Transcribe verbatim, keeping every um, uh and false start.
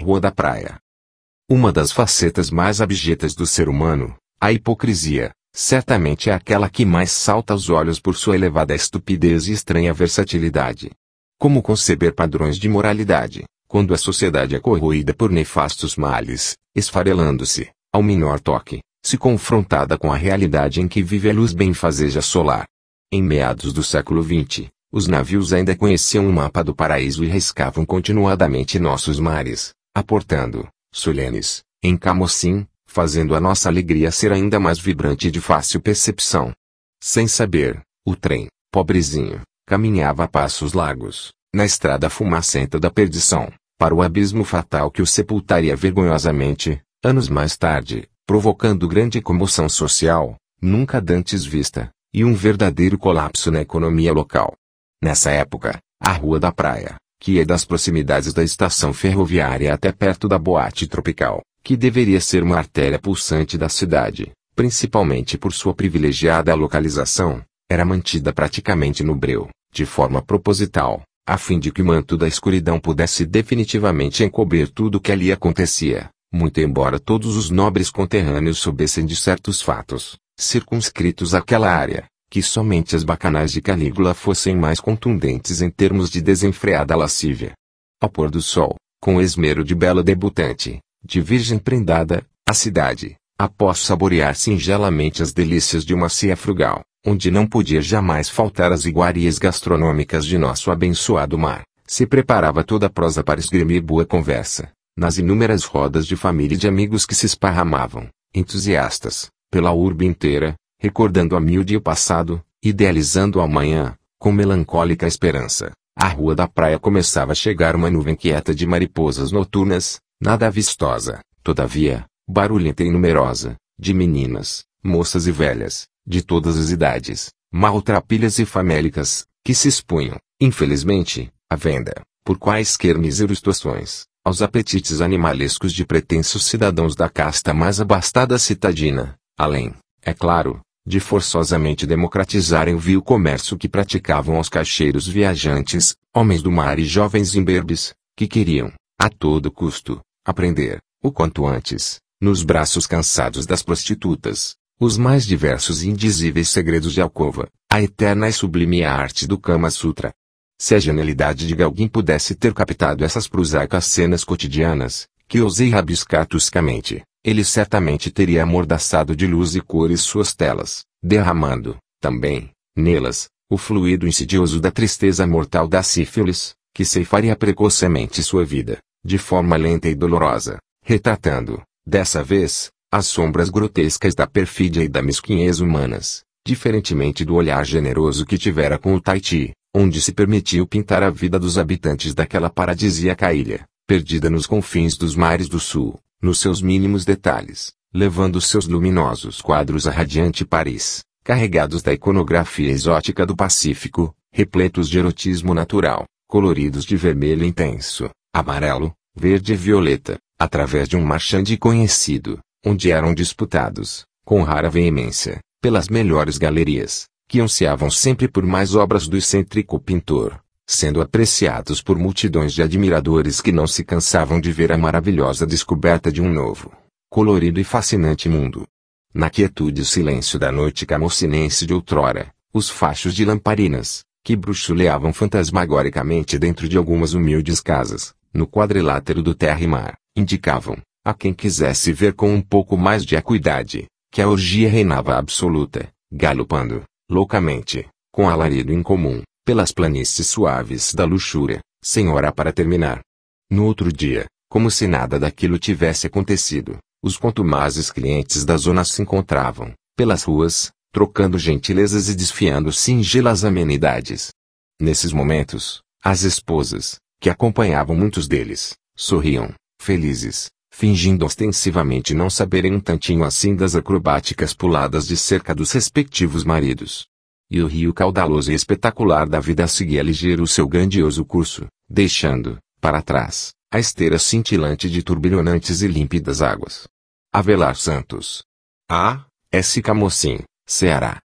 Rua da Praia. Uma das facetas mais abjetas do ser humano, a hipocrisia, certamente é aquela que mais salta aos olhos por sua elevada estupidez e estranha versatilidade. Como conceber padrões de moralidade, quando a sociedade é corroída por nefastos males, esfarelando-se, ao menor toque, se confrontada com a realidade em que vive a luz benfazeja solar? Em meados do século vinte, os navios ainda conheciam o mapa do paraíso e riscavam continuadamente nossos mares, aportando, solenes, em Camocim, fazendo a nossa alegria ser ainda mais vibrante e de fácil percepção. Sem saber, o trem, pobrezinho, caminhava a passos largos, na estrada fumacenta da perdição, para o abismo fatal que o sepultaria vergonhosamente, anos mais tarde, provocando grande comoção social, nunca dantes vista, e um verdadeiro colapso na economia local. Nessa época, a Rua da Praia, que ia das proximidades da estação ferroviária até perto da boate tropical, que deveria ser uma artéria pulsante da cidade, principalmente por sua privilegiada localização, era mantida praticamente no breu, de forma proposital, a fim de que o manto da escuridão pudesse definitivamente encobrir tudo o que ali acontecia, muito embora todos os nobres conterrâneos soubessem de certos fatos, circunscritos àquela área, que somente as bacanais de Calígula fossem mais contundentes em termos de desenfreada lascívia. Ao pôr do sol, com o esmero de bela debutante, de virgem prendada, a cidade, após saborear singelamente as delícias de uma ceia frugal, onde não podia jamais faltar as iguarias gastronômicas de nosso abençoado mar, se preparava toda a prosa para esgrimir boa conversa, nas inúmeras rodas de família e de amigos que se esparramavam, entusiastas, pela urbe inteira, recordando a miúde e o passado, idealizando o amanhã, com melancólica esperança. A Rua da Praia começava a chegar uma nuvem quieta de mariposas noturnas, nada vistosa, todavia, barulhenta e numerosa, de meninas, moças e velhas, de todas as idades, maltrapilhas e famélicas, que se expunham, infelizmente, à venda, por quaisquer míseros tostões, aos apetites animalescos de pretensos cidadãos da casta mais abastada citadina, além, é claro, de forçosamente democratizarem o vil comércio que praticavam aos caixeiros viajantes, homens do mar e jovens imberbes, que queriam, a todo custo, aprender, o quanto antes, nos braços cansados das prostitutas, os mais diversos e indizíveis segredos de alcova, a eterna e sublime arte do Kama Sutra. Se a genialidade de alguém pudesse ter captado essas prosaicas cenas cotidianas, que ousei rabiscar toscamente, ele certamente teria amordaçado de luz e cores suas telas, derramando, também, nelas, o fluido insidioso da tristeza mortal da sífilis, que ceifaria precocemente sua vida, de forma lenta e dolorosa, retratando, dessa vez, as sombras grotescas da perfídia e da mesquinhez humanas, diferentemente do olhar generoso que tivera com o Tahiti, onde se permitiu pintar a vida dos habitantes daquela paradisíaca ilha, perdida nos confins dos mares do sul, nos seus mínimos detalhes, levando seus luminosos quadros a radiante Paris, carregados da iconografia exótica do Pacífico, repletos de erotismo natural, coloridos de vermelho intenso, amarelo, verde e violeta, através de um marchande conhecido, onde eram disputados, com rara veemência, pelas melhores galerias, que ansiavam sempre por mais obras do excêntrico pintor, sendo apreciados por multidões de admiradores que não se cansavam de ver a maravilhosa descoberta de um novo, colorido e fascinante mundo. Na quietude e silêncio da noite camocinense de outrora, os fachos de lamparinas, que bruxuleavam fantasmagoricamente dentro de algumas humildes casas, no quadrilátero do terra e mar, indicavam, a quem quisesse ver com um pouco mais de acuidade, que a orgia reinava absoluta, galopando, loucamente, com alarido incomum, pelas planícies suaves da luxúria, sem hora para terminar. No outro dia, como se nada daquilo tivesse acontecido, os contumazes clientes da zona se encontravam, pelas ruas, trocando gentilezas e desfiando singelas amenidades. Nesses momentos, as esposas, que acompanhavam muitos deles, sorriam, felizes, fingindo ostensivamente não saberem um tantinho assim das acrobáticas puladas de cerca dos respectivos maridos. E o rio caudaloso e espetacular da vida seguia ligeiro o seu grandioso curso, deixando, para trás, a esteira cintilante de turbilhonantes e límpidas águas. Avelar Santos. A. S. Camocim, Ceará.